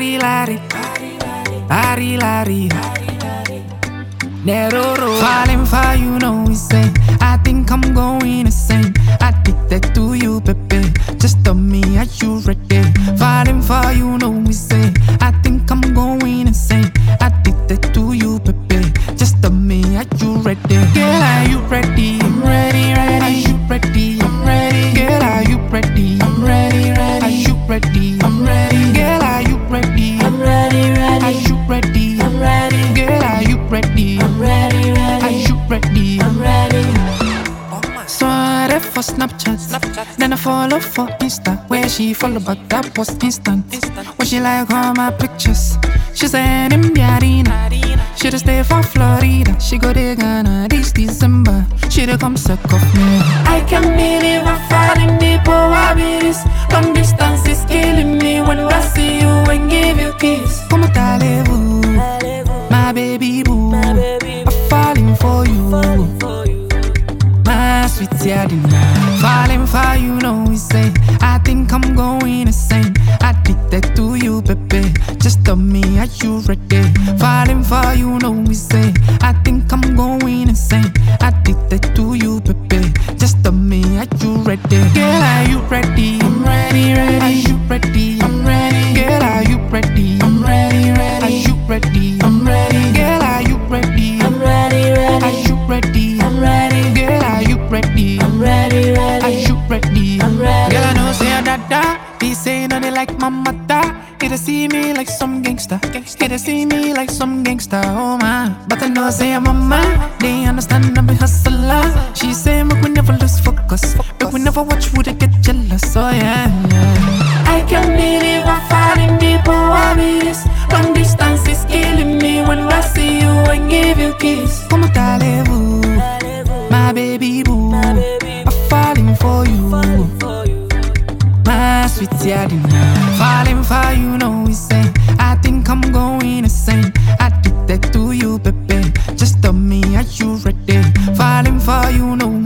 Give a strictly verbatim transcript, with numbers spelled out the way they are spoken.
Bari lari, bari lari. Neroro. Falling for you, know we say. I think I'm going insane. Addicted to you, baby. Just tell me, are you ready? Falling for you, know we say. I think I'm going insane. Addicted to you, baby. Just tell me, are you ready? Girl, are you ready? I'm ready, ready. Are you ready? I'm ready. Girl, are you ready? I'm ready, ready. Are you ready? I'm ready. Girl, are you ready? I'm ready, ready. Are you ready? I'm ready. Girl, are you ready? I'm ready, ready. Are you ready? I'm ready. So I read for Snapchat, Snapchat, then I follow for Insta. Where she follow, but that was instant. instant. When she like all my pictures, she said in Yarina. She just stay for Florida. She go to Ghana this December. She dey come suck off me. I can't believe I'm falling deep. Oh, I be this long distance is killing me. When I see you and give you kiss, como talez-vous, my baby boo. I'm falling for you. Sweet Yadina. Falling for you, know we say. I think I'm going insane. Addicted to you, baby. Just tell me, are you ready? Falling for you, know we say. I think I'm going insane. Addicted to you, baby. Just tell me, are you ready? Girl, are you ready? I'm ready, ready. Are you ready? I'm ready. Girl, are you ready? I'm ready, ready. Are you ready? I'm ready. Girl, are you ready? I'm ready, ready. Are you ready? I'm ready. Girl, are you ready? I'm ready, ready. Are you ready? I'm ready. Girl, I know say I'm dada. They say no, they like my mother. They dey see me like some gangster. They dey see me like some gangster, oh man. But I know say I'm a man. They understand I'm a hustler. She say make we never lose focus. Make we never watch who they get jealous, oh yeah, yeah. I can't believe I'm falling deep, oh I be this. Long distance is killing me. When I see you and give you kiss, como talez-vous, my baby boo. I'm falling for you, my sweet Yadina. Falling for you, know we say. I think I'm going insane. Addicted to you, baby. Just tell me, are you ready? Falling for you, know